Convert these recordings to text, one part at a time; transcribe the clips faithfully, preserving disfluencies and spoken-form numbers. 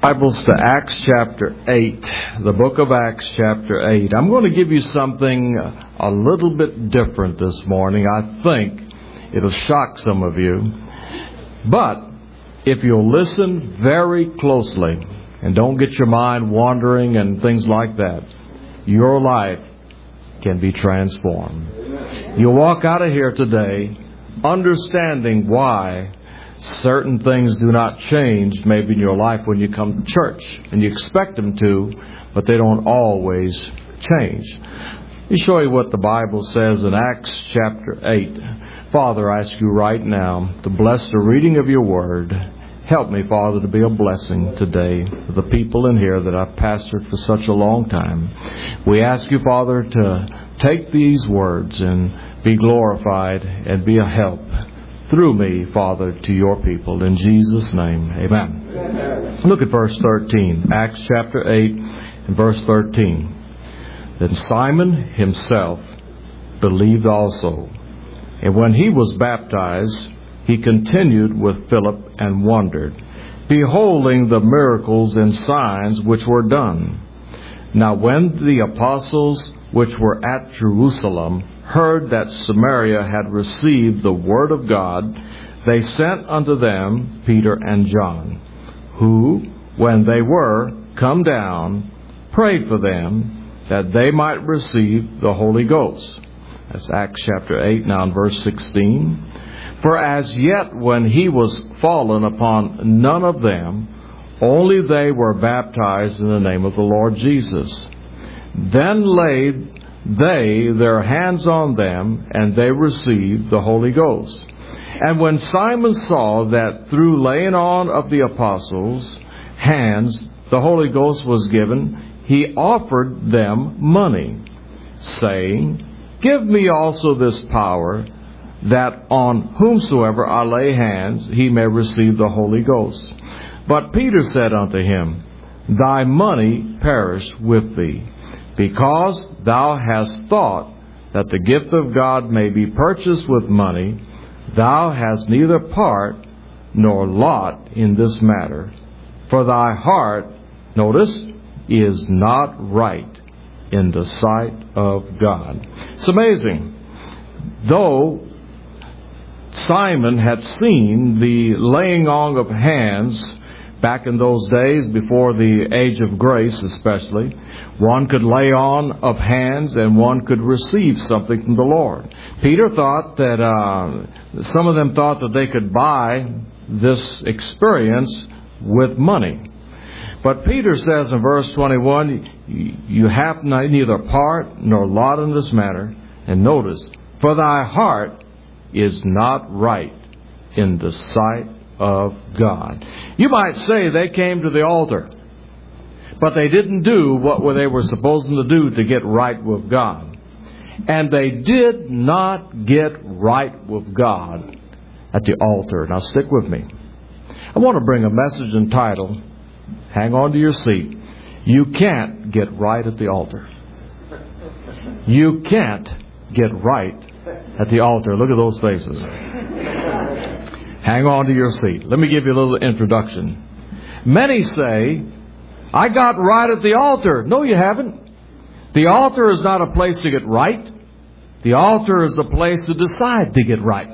Bibles to Acts chapter eight, the book of Acts chapter eight. I'm going to give you something a little bit different this morning. I think it'll shock some of you. But if you'll listen very closely and don't get your mind wandering and things like that, your life can be transformed. You'll walk out of here today understanding why certain things do not change maybe in your life when you come to church. And you expect them to, but they don't always change. Let me show you what the Bible says in Acts chapter eight. Father, I ask you right now to bless the reading of your word. Help me, Father, to be a blessing today to the people in here that I've pastored for such a long time. We ask you, Father, to take these words and be glorified and be a help through me, Father, to your people. In Jesus' name, amen. Amen. Look at verse thirteen. Acts chapter eight and verse thirteen. Then Simon himself believed also. And when he was baptized, he continued with Philip and wondered, beholding the miracles and signs which were done. Now when the apostles which were at Jerusalem heard that Samaria had received the word of God, they sent unto them Peter and John, who, when they were come down, prayed for them that they might receive the Holy Ghost. That's Acts chapter eight, now in verse sixteen. For as yet when he was fallen upon none of them, only they were baptized in the name of the Lord Jesus. Then laid they their hands on them, and they received the Holy Ghost. And when Simon saw that through laying on of the apostles' hands the Holy Ghost was given, he offered them money, saying, Give me also this power, that on whomsoever I lay hands he may receive the Holy Ghost. But Peter said unto him, Thy money perish with thee, because thou hast thought that the gift of God may be purchased with money. Thou hast neither part nor lot in this matter. For thy heart, notice, is not right in the sight of God. It's amazing. Though Simon had seen the laying on of hands back in those days, before the age of grace especially, one could lay on of hands and one could receive something from the Lord. Peter thought that, uh, some of them thought that they could buy this experience with money. But Peter says in verse twenty-one, you have neither part nor lot in this matter. And notice, for thy heart is not right in the sight of God. You might say they came to the altar, but they didn't do what they were supposed to do to get right with God. And they did not get right with God at the altar. Now stick with me. I want to bring a message entitled, hang on to your seat, You Can't Get Right at the Altar. You can't get right at the altar. Look at those faces. Hang on to your seat. Let me give you a little introduction. Many say, I got right at the altar. No, you haven't. The altar is not a place to get right. The altar is a place to decide to get right.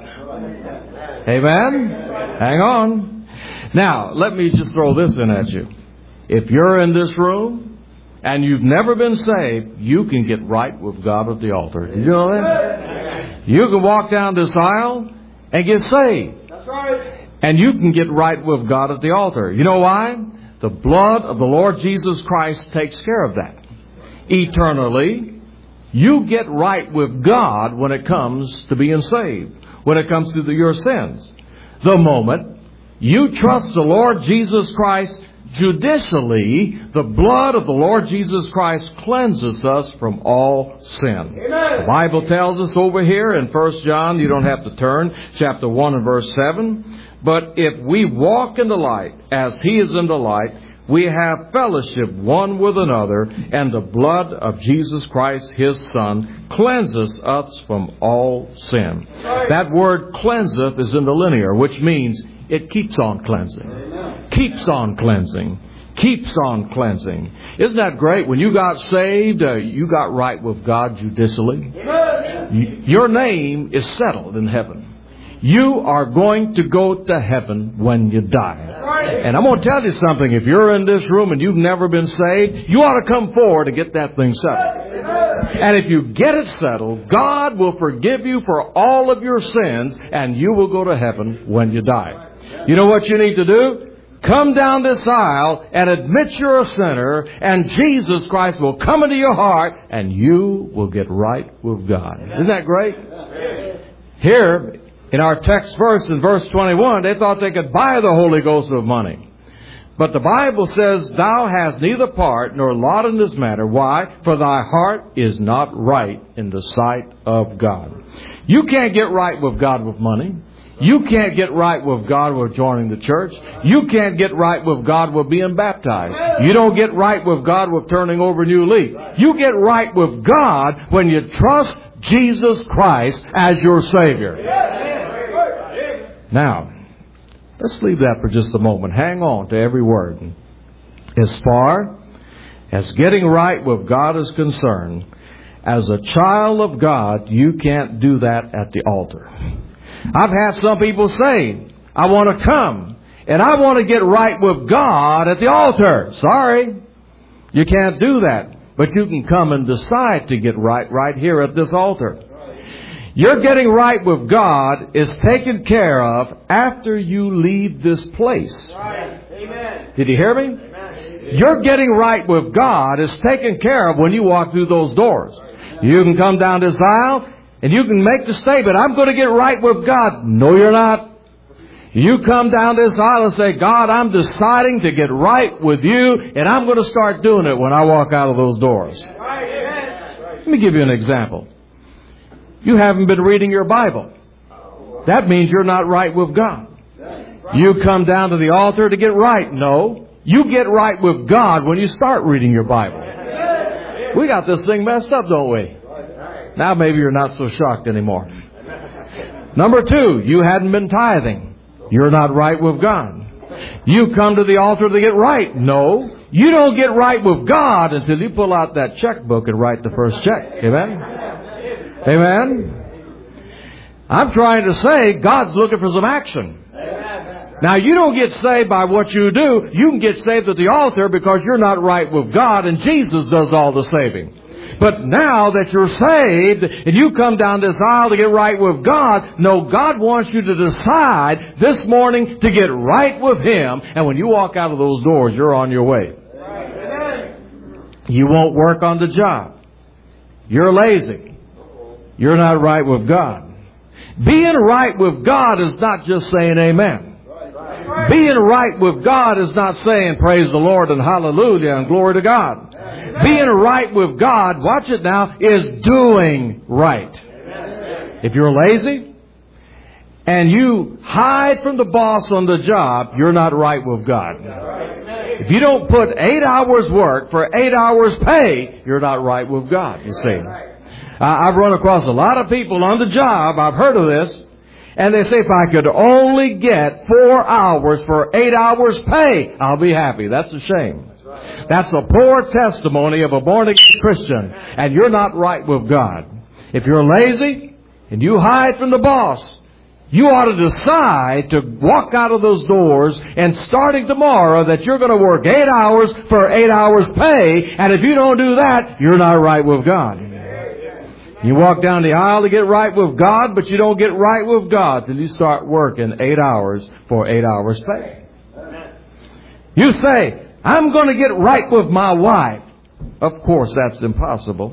Amen? Hang on. Now, let me just throw this in at you. If you're in this room and you've never been saved, you can get right with God at the altar. Did you know that? You can walk down this aisle and get saved. Right. And you can get right with God at the altar. You know why? The blood of the Lord Jesus Christ takes care of that. Eternally, you get right with God when it comes to being saved, when it comes to the, your sins. The moment you trust the Lord Jesus Christ judicially, the blood of the Lord Jesus Christ cleanses us from all sin. Amen. The Bible tells us over here in First John, you don't have to turn, chapter one and verse seven. But if we walk in the light as He is in the light, we have fellowship one with another, and the blood of Jesus Christ, His Son, cleanses us from all sin. Right. That word cleanseth is in the linear, which means it keeps on cleansing. Amen. Keeps on cleansing. keeps on cleansing. Isn't that great? When you got saved, uh, you got right with God judicially. Y- your name is settled in heaven. You are going to go to heaven when you die. And I'm going to tell you something. If you're in this room and you've never been saved, you ought to come forward and get that thing settled. And if you get it settled, God will forgive you for all of your sins, and you will go to heaven when you die. You know what you need to do? Come down this aisle and admit you're a sinner, and Jesus Christ will come into your heart, and you will get right with God. Isn't that great? Here, in our text verse, in verse twenty-one, they thought they could buy the Holy Ghost with money. But the Bible says, thou hast neither part nor lot in this matter. Why? For thy heart is not right in the sight of God. You can't get right with God with money. You can't get right with God with joining the church. You can't get right with God with being baptized. You don't get right with God with turning over a new leaf. You get right with God when you trust Jesus Christ as your Savior. Now, let's leave that for just a moment. Hang on to every word. As far as getting right with God is concerned, as a child of God, you can't do that at the altar. I've had some people say, I want to come and I want to get right with God at the altar. Sorry, you can't do that. But you can come and decide to get right right here at this altar. Your getting right with God is taken care of after you leave this place. Right. Amen. Did you hear me? Amen. Your getting right with God is taken care of when you walk through those doors. You can come down this aisle and you can make the statement, I'm going to get right with God. No, you're not. You come down this aisle and say, God, I'm deciding to get right with you, and I'm going to start doing it when I walk out of those doors. Let me give you an example. You haven't been reading your Bible. That means you're not right with God. You come down to the altar to get right. No. You get right with God when you start reading your Bible. We got this thing messed up, don't we? Now maybe you're not so shocked anymore. Number two, you hadn't been tithing. You're not right with God. You come to the altar to get right. No. You don't get right with God until you pull out that checkbook and write the first check. Amen? Amen? I'm trying to say God's looking for some action. Now, you don't get saved by what you do. You can get saved at the altar because you're not right with God, and Jesus does all the saving. But now that you're saved and you come down this aisle to get right with God, no, God wants you to decide this morning to get right with Him. And when you walk out of those doors, you're on your way. You won't work on the job. You're lazy. You're not right with God. Being right with God is not just saying amen. Being right with God is not saying praise the Lord and hallelujah and glory to God. Being right with God, watch it now, is doing right. If you're lazy and you hide from the boss on the job, you're not right with God. If you don't put eight hours work for eight hours pay, you're not right with God, you see. I've run across a lot of people on the job, I've heard of this, and they say, if I could only get four hours for eight hours pay, I'll be happy. That's a shame. That's a poor testimony of a born-again Christian, and you're not right with God. If you're lazy and you hide from the boss, you ought to decide to walk out of those doors and starting tomorrow that you're going to work eight hours for eight hours pay, and if you don't do that, you're not right with God. You walk down the aisle to get right with God, but you don't get right with God till you start working eight hours for eight hours pay. You say, I'm going to get right with my wife. Of course, that's impossible.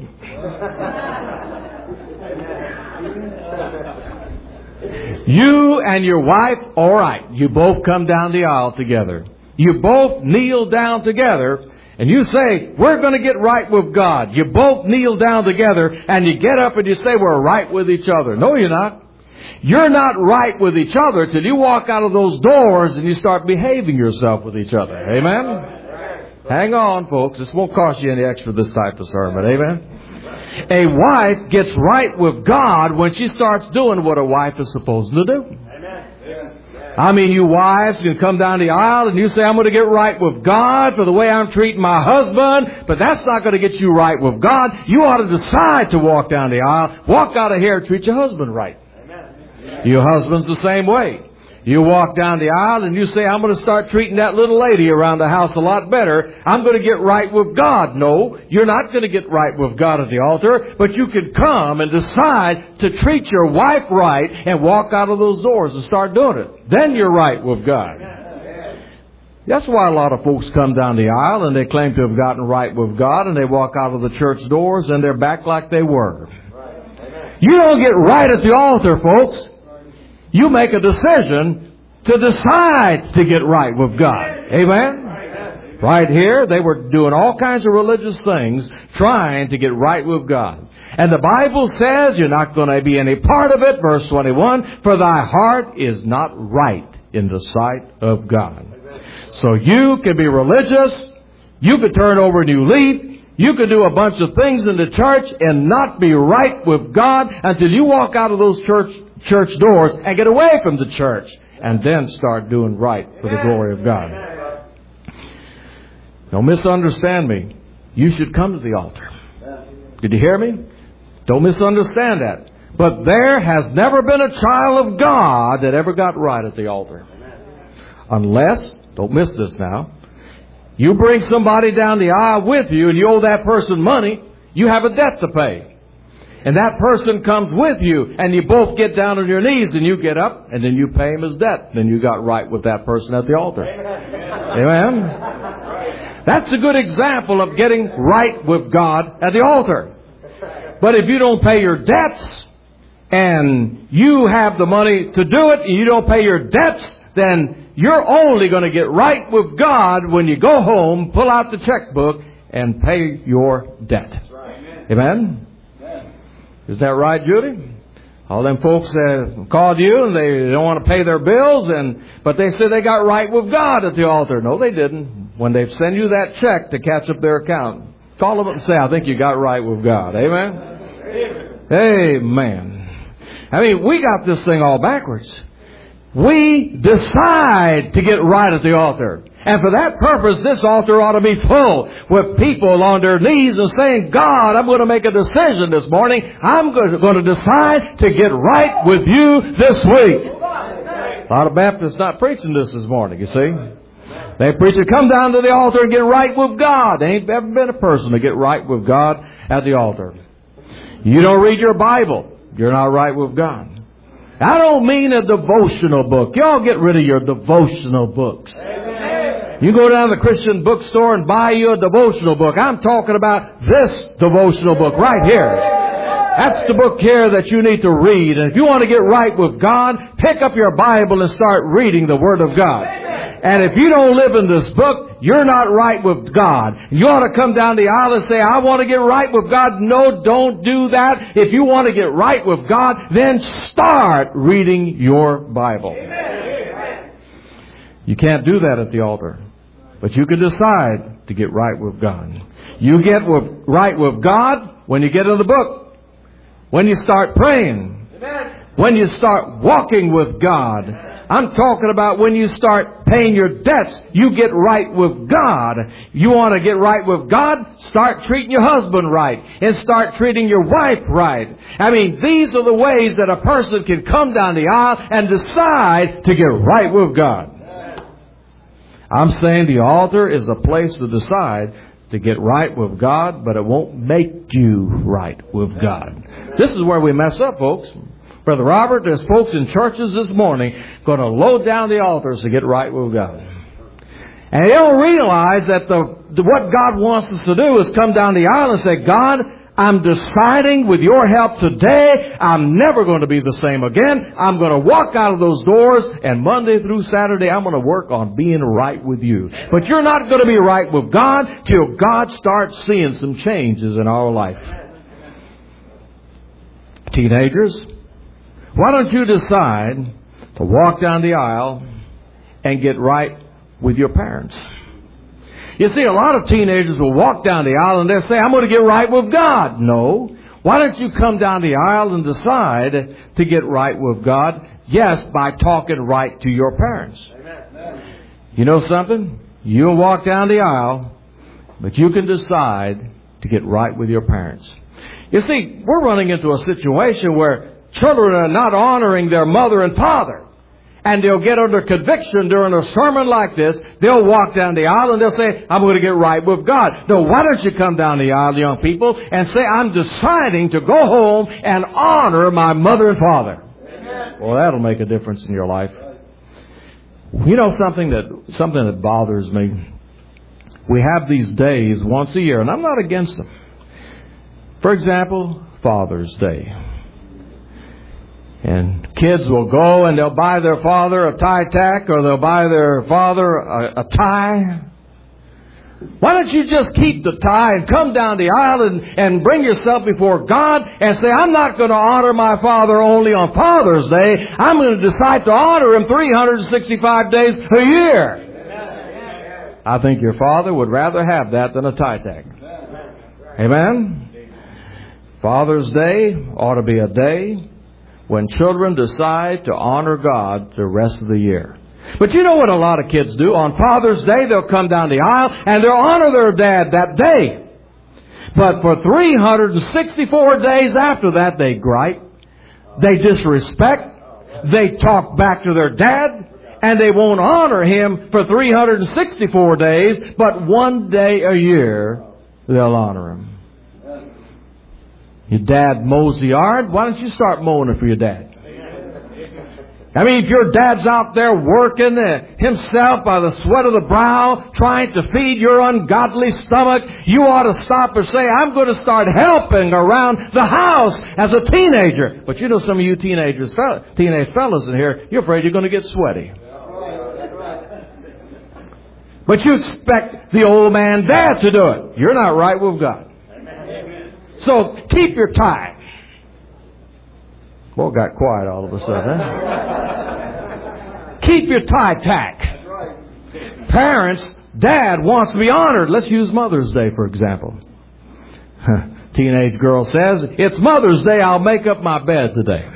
You and your wife, all right, you both come down the aisle together. You both kneel down together. And you say, we're going to get right with God. You both kneel down together and you get up and you say, we're right with each other. No, you're not. You're not right with each other till you walk out of those doors and you start behaving yourself with each other. Amen? Hang on, folks. This won't cost you any extra, this type of sermon. Amen? A wife gets right with God when she starts doing what a wife is supposed to do. I mean, you wives can come down the aisle and you say, I'm going to get right with God for the way I'm treating my husband, but that's not going to get you right with God. You ought to decide to walk down the aisle, walk out of here and treat your husband right. Amen. Your husband's the same way. You walk down the aisle and you say, I'm going to start treating that little lady around the house a lot better. I'm going to get right with God. No, you're not going to get right with God at the altar, but you can come and decide to treat your wife right and walk out of those doors and start doing it. Then you're right with God. That's why a lot of folks come down the aisle and they claim to have gotten right with God, and they walk out of the church doors and they're back like they were. You don't get right at the altar, folks. You make a decision to decide to get right with God. Amen? Right here, they were doing all kinds of religious things, trying to get right with God. And the Bible says you're not going to be any part of it. Verse twenty-one, for thy heart is not right in the sight of God. So you can be religious. You could turn over a new leaf. You could do a bunch of things in the church and not be right with God until you walk out of those church church doors and get away from the church and then start doing right for the glory of God. Don't misunderstand me. You should come to the altar. Did you hear me? Don't misunderstand that. But there has never been a child of God that ever got right at the altar. Unless, don't miss this now, you bring somebody down the aisle with you and you owe that person money, you have a debt to pay. And that person comes with you and you both get down on your knees and you get up and then you pay him his debt. Then you got right with that person at the altar. Amen? That's a good example of getting right with God at the altar. But if you don't pay your debts and you have the money to do it and you don't pay your debts, then you're only going to get right with God when you go home, pull out the checkbook, and pay your debt. Amen? Is that right, Judy? All them folks uh, called you and they don't want to pay their bills, and but they said they got right with God at the altar. No, they didn't. When they send you that check to catch up their account, call them up and say, I think you got right with God. Amen? Amen. I mean, we got this thing all backwards. We decide to get right at the altar. And for that purpose, this altar ought to be full with people on their knees and saying, God, I'm going to make a decision this morning. I'm going to decide to get right with you this week. A lot of Baptists not preaching this this morning, you see. They preach to come down to the altar and get right with God. There ain't ever been a person to get right with God at the altar. You don't read your Bible, you're not right with God. I don't mean a devotional book. Y'all get rid of your devotional books. Amen. You go down to the Christian bookstore and buy you a devotional book. I'm talking about this devotional book right here. That's the book here that you need to read. And if you want to get right with God, pick up your Bible and start reading the Word of God. And if you don't live in this book, you're not right with God. You ought to come down the aisle and say, I want to get right with God. No, don't do that. If you want to get right with God, then start reading your Bible. You can't do that at the altar. But you can decide to get right with God. You get with, right with God when you get in the book. When you start praying. When you start walking with God. I'm talking about when you start paying your debts, you get right with God. You want to get right with God? Start treating your husband right. And start treating your wife right. I mean, these are the ways that a person can come down the aisle and decide to get right with God. I'm saying the altar is a place to decide to get right with God, but it won't make you right with God. This is where we mess up, folks. Brother Robert, there's folks in churches this morning going to load down the altars to get right with God. And they don't realize that the, the what God wants us to do is come down the aisle and say, God, I'm deciding with your help today, I'm never going to be the same again. I'm going to walk out of those doors, and Monday through Saturday, I'm going to work on being right with you. But you're not going to be right with God till God starts seeing some changes in our life. Teenagers, why don't you decide to walk down the aisle and get right with your parents? You see, a lot of teenagers will walk down the aisle and they'll say, I'm going to get right with God. No. Why don't you come down the aisle and decide to get right with God? Yes, by talking right to your parents. Amen. You know something? You'll walk down the aisle, but you can decide to get right with your parents. You see, we're running into a situation where children are not honoring their mother and father. And they'll get under conviction during a sermon like this. They'll walk down the aisle and they'll say, I'm going to get right with God. No, why don't you come down the aisle, young people, and say, I'm deciding to go home and honor my mother and father. Amen. Well, that'll make a difference in your life. You know something that something that bothers me? We have these days once a year, and I'm not against them. For example, Father's Day. And kids will go and they'll buy their father a tie tack, or they'll buy their father a, a tie. Why don't you just keep the tie and come down the aisle and, and bring yourself before God and say, I'm not going to honor my father only on Father's Day. I'm going to decide to honor him three hundred sixty-five days a year. I think your father would rather have that than a tie tack. Amen? Father's Day ought to be a day when children decide to honor God the rest of the year. But you know what a lot of kids do? On Father's Day, they'll come down the aisle and they'll honor their dad that day. But for three hundred sixty-four days after that, they gripe, they disrespect, they talk back to their dad, and they won't honor him for three hundred sixty-four days, but one day a year, they'll honor him. Your dad mows the yard. Why don't you start mowing it for your dad? I mean, if your dad's out there working uh, himself by the sweat of the brow, trying to feed your ungodly stomach, you ought to stop and say, I'm going to start helping around the house as a teenager. But you know, some of you teenagers, teenage fellas in here, you're afraid you're going to get sweaty. But you expect the old man dad to do it. You're not right with God. So keep your tie. Boy, got quiet all of a sudden, huh? Keep your tie tack. Parents, dad wants to be honored. Let's use Mother's Day, for example. Teenage girl says, it's Mother's Day, I'll make up my bed today.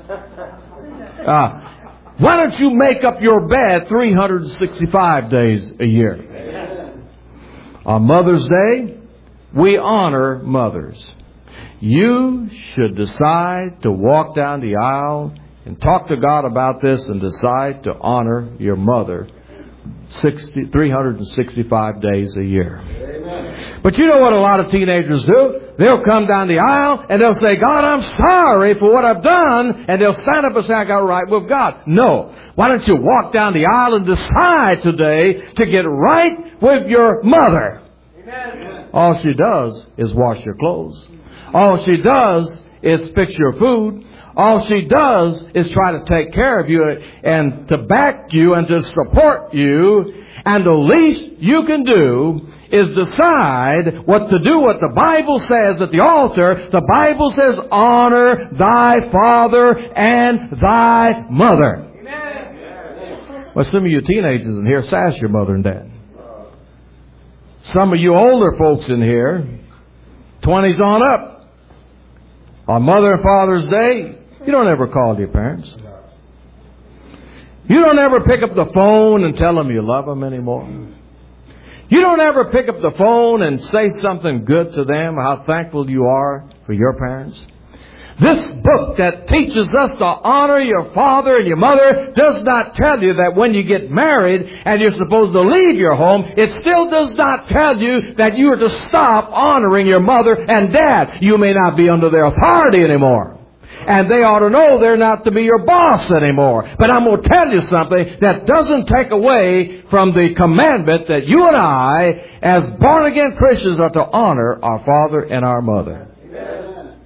Uh, why don't you make up your bed three hundred sixty-five days a year? On Mother's Day, we honor mothers. You should decide to walk down the aisle and talk to God about this and decide to honor your mother three hundred sixty-five days a year. Amen. But you know what a lot of teenagers do? They'll come down the aisle and they'll say, God, I'm sorry for what I've done. And they'll stand up and say, I got right with God. No. Why don't you walk down the aisle and decide today to get right with your mother? Amen. All she does is wash your clothes. All she does is fix your food. All she does is try to take care of you and to back you and to support you. And the least you can do is decide what to do, what the Bible says at the altar. The Bible says, honor thy father and thy mother. Amen. Well, some of you teenagers in here sass your mother and dad. Some of you older folks in here, twenties on up, on Mother and Father's Day, you don't ever call your parents. You don't ever pick up the phone and tell them you love them anymore. You don't ever pick up the phone and say something good to them, how thankful you are for your parents. This book that teaches us to honor your father and your mother does not tell you that when you get married and you're supposed to leave your home, it still does not tell you that you are to stop honoring your mother and dad. You may not be under their authority anymore. And they ought to know they're not to be your boss anymore. But I'm going to tell you something that doesn't take away from the commandment that you and I, as born-again Christians, are to honor our father and our mother. Amen.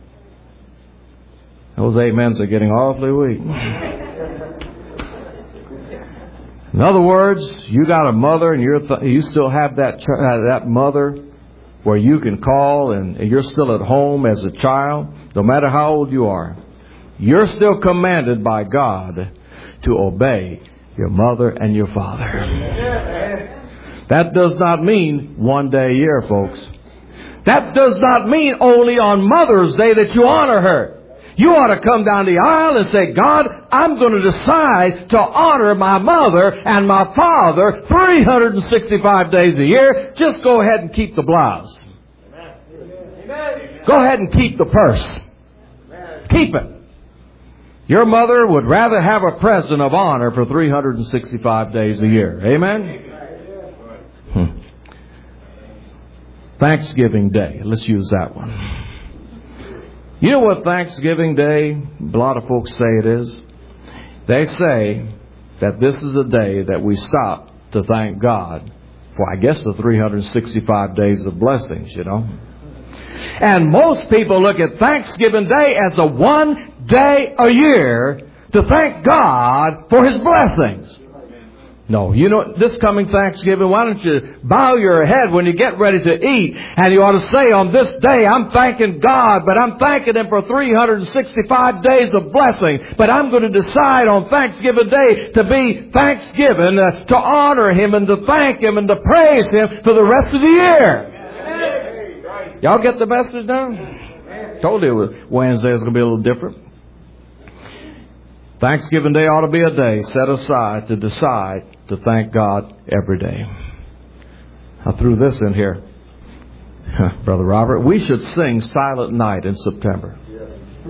Those amens are getting awfully weak. In other words, you got a mother and you're th- you still have that ch- uh, that mother where you can call and, and you're still at home as a child, no matter how old you are. You're still commanded by God to obey your mother and your father. That does not mean one day a year, folks. That does not mean only on Mother's Day that you honor her. You ought to come down the aisle and say, God, I'm going to decide to honor my mother and my father three hundred sixty-five days a year. Just go ahead and keep the blouse. Go ahead and keep the purse. Keep it. Your mother would rather have a present of honor for three hundred sixty-five days a year. Amen? Hmm. Thanksgiving Day. Let's use that one. You know what Thanksgiving Day, a lot of folks say it is? They say that this is the day that we stop to thank God for, I guess, the three hundred sixty-five days of blessings, you know. And most people look at Thanksgiving Day as the one day a year to thank God for His blessings. No, you know, this coming Thanksgiving, why don't you bow your head when you get ready to eat, and you ought to say, on this day, I'm thanking God, but I'm thanking Him for three hundred sixty-five days of blessing. But I'm going to decide on Thanksgiving Day to be thanksgiving, uh, to honor Him and to thank Him and to praise Him for the rest of the year. Y'all get the message now? Told you Wednesday is going to be a little different. Thanksgiving Day ought to be a day set aside to decide to thank God every day. I threw this in here. Brother Robert, we should sing Silent Night in September. Yes.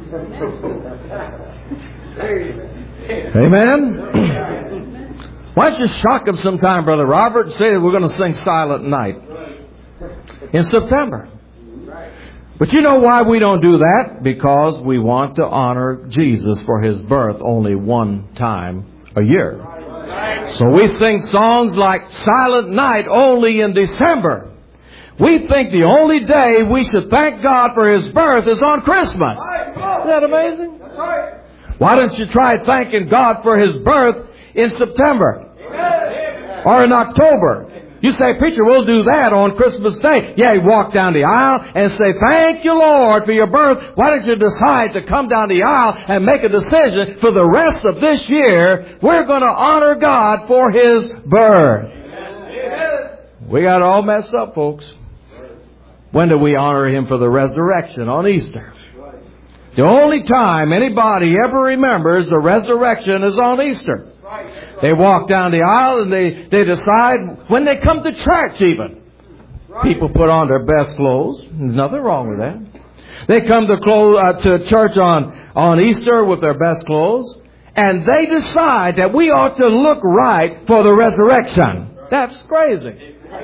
Amen? Why don't you shock him sometime, Brother Robert, and say that we're going to sing Silent Night in September. But you know why we don't do that? Because we want to honor Jesus for His birth only one time a year. So we sing songs like Silent Night only in December. We think the only day we should thank God for His birth is on Christmas. Isn't that amazing? Why don't you try thanking God for His birth in September or in October? You say, preacher, we'll do that on Christmas Day. Yeah, you walk down the aisle and say, thank you, Lord, for your birth. Why don't you decide to come down the aisle and make a decision for the rest of this year? We're going to honor God for His birth. We got it all messed up, folks. When do we honor Him for the resurrection? On Easter. The only time anybody ever remembers the resurrection is on Easter. They walk down the aisle and they, they decide when they come to church even. People put on their best clothes. There's nothing wrong with that. They come to, clothes, uh, to church on, on Easter with their best clothes. And they decide that we ought to look right for the resurrection. That's crazy.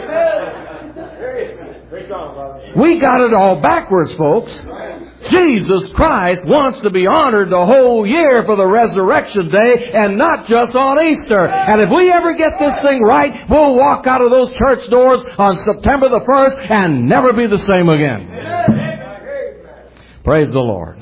We got it all backwards, folks. Jesus Christ wants to be honored the whole year for the resurrection day and not just on Easter. And if we ever get this thing right, we'll walk out of those church doors on September the first and never be the same again. Praise the Lord.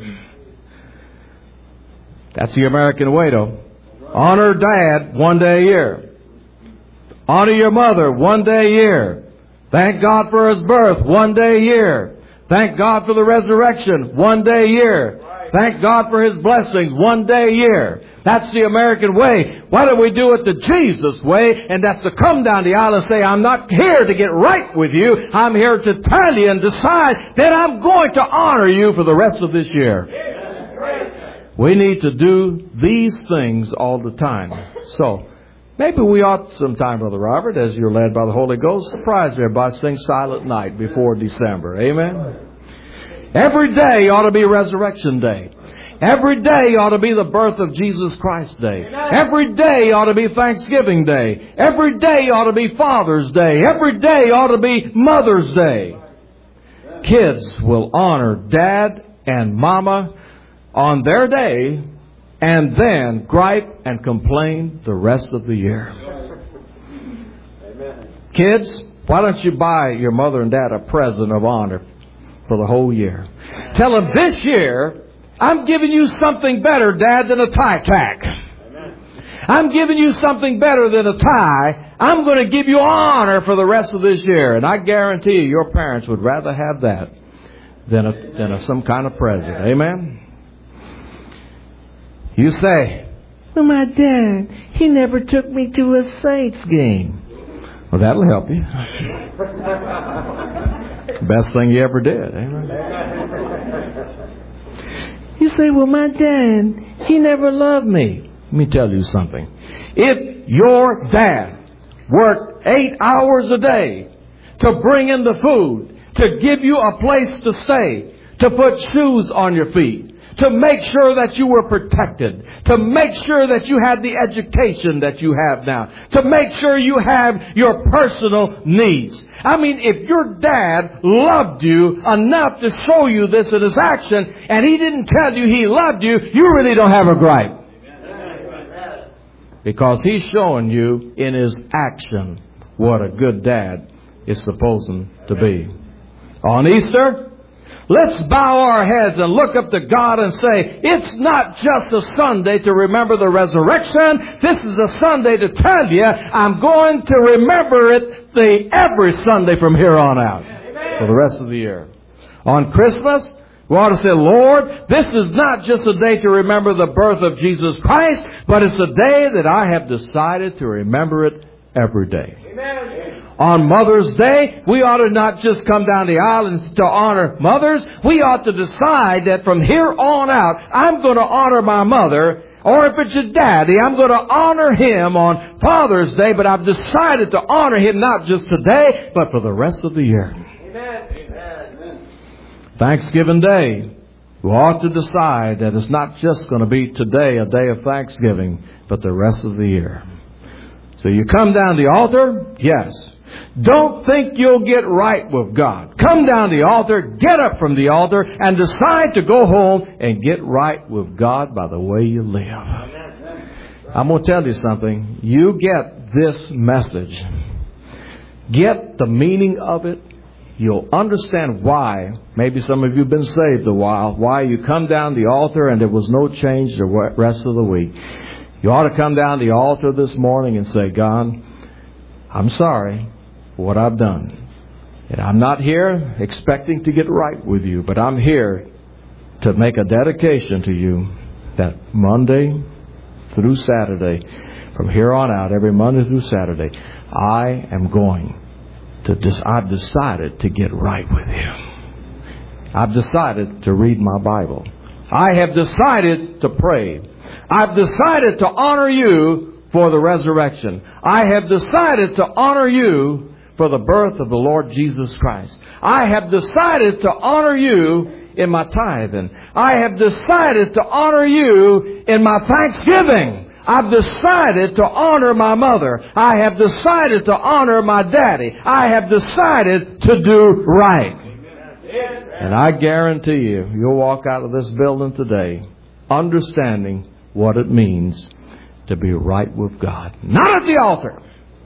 That's the American way, though. Honor Dad one day a year. Honor your mother one day a year. Thank God for His birth one day a year. Thank God for the resurrection one day a year. Thank God for His blessings one day a year. That's the American way. Why don't we do it the Jesus way? And that's to come down the aisle and say, I'm not here to get right with you. I'm here to tell you and decide that I'm going to honor you for the rest of this year. We need to do these things all the time. So, maybe we ought sometime, Brother Robert, as you're led by the Holy Ghost, surprise everybody, sing Silent Night before December. Amen? Every day ought to be Resurrection Day. Every day ought to be the birth of Jesus Christ Day. Every day ought to be Thanksgiving Day. Every day ought to be Father's Day. Every day ought to be Mother's Day. Kids will honor Dad and Mama on their day and then gripe and complain the rest of the year. Amen. Kids, why don't you buy your mother and dad a present of honor for the whole year? Tell them, this year, I'm giving you something better, Dad, than a tie tack. Amen. I'm giving you something better than a tie. I'm going to give you honor for the rest of this year. And I guarantee you, your parents would rather have that than a, than a, some kind of present. Amen? You say, well, my dad, he never took me to a Saints game. Well, that'll help you. Best thing you ever did. Amen. You say, well, my dad, he never loved me. Let me tell you something. If your dad worked eight hours a day to bring in the food, to give you a place to stay, to put shoes on your feet, to make sure that you were protected, to make sure that you had the education that you have now, to make sure you have your personal needs. I mean, if your dad loved you enough to show you this in his action, and he didn't tell you he loved you, you really don't have a gripe. Because he's showing you in his action what a good dad is supposed to be. On Easter, let's bow our heads and look up to God and say, it's not just a Sunday to remember the resurrection. This is a Sunday to tell you I'm going to remember it the every Sunday from here on out. Amen. For the rest of the year. On Christmas, we ought to say, Lord, this is not just a day to remember the birth of Jesus Christ, but it's a day that I have decided to remember it every day. Amen. On Mother's Day, we ought to not just come down the aisle and to honor mothers. We ought to decide that from here on out, I'm going to honor my mother. Or if it's your daddy, I'm going to honor him on Father's Day. But I've decided to honor him not just today, but for the rest of the year. Amen. Amen. Thanksgiving Day, we ought to decide that it's not just going to be today, a day of Thanksgiving, but the rest of the year. So you come down the altar, yes. Don't think you'll get right with God. Come down the altar, get up from the altar, and decide to go home and get right with God by the way you live. I'm going to tell you something. You get this message. Get the meaning of it. You'll understand why. Maybe some of you have been saved a while. Why you come down the altar and there was no change the rest of the week. You ought to come down the altar this morning and say, God, I'm sorry for what I've done. And I'm not here expecting to get right with you, but I'm here to make a dedication to you that Monday through Saturday, from here on out, every Monday through Saturday, I am going to, dis- I've decided to get right with you. I've decided to read my Bible. I have decided to pray. I've decided to honor you for the resurrection. I have decided to honor you for the birth of the Lord Jesus Christ. I have decided to honor you in my tithing. I have decided to honor you in my thanksgiving. I've decided to honor my mother. I have decided to honor my daddy. I have decided to do right. And I guarantee you, you'll walk out of this building today understanding what it means to be right with God. Not at the altar.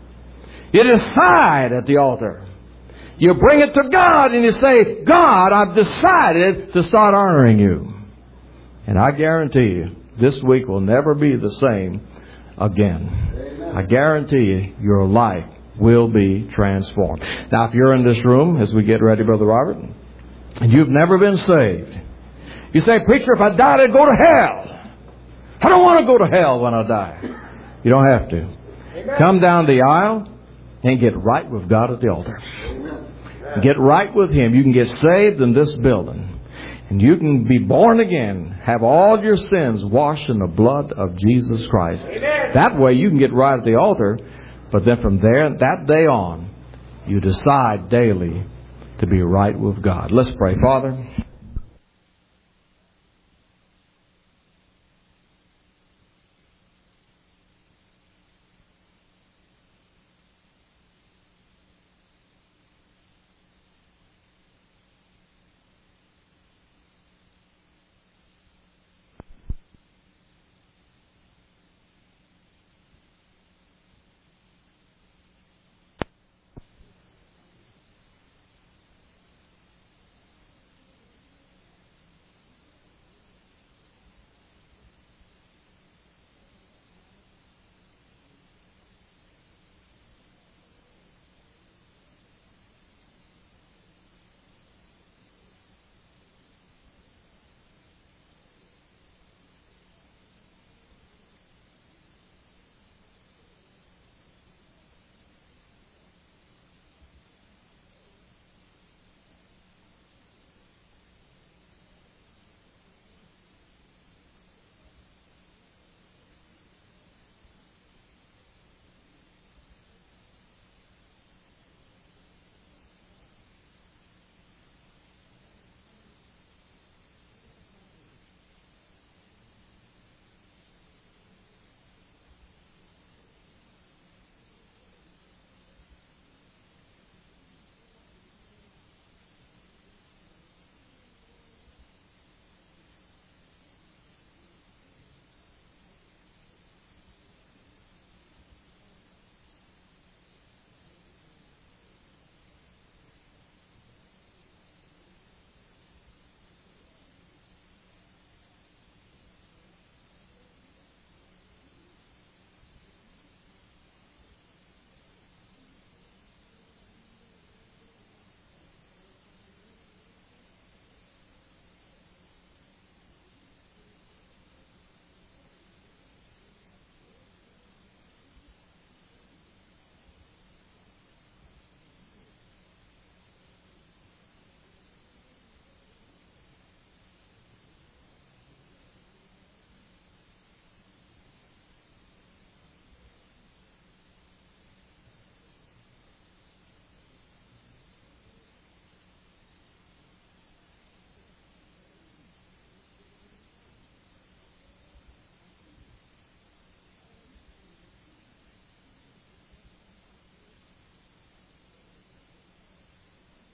You decide at the altar. You bring it to God and you say, God, I've decided to start honoring you. And I guarantee you, this week will never be the same again. Amen. I guarantee you, your life will be transformed. Now, if you're in this room, as we get ready, Brother Robert, and you've never been saved, you say, preacher, if I died, I'd go to hell. I don't want to go to hell when I die. You don't have to. Amen. Come down the aisle and get right with God at the altar. Amen. Get right with Him. You can get saved in this building. And you can be born again, have all your sins washed in the blood of Jesus Christ. Amen. That way you can get right at the altar. But then from there, that day on, you decide daily to be right with God. Let's pray. Father,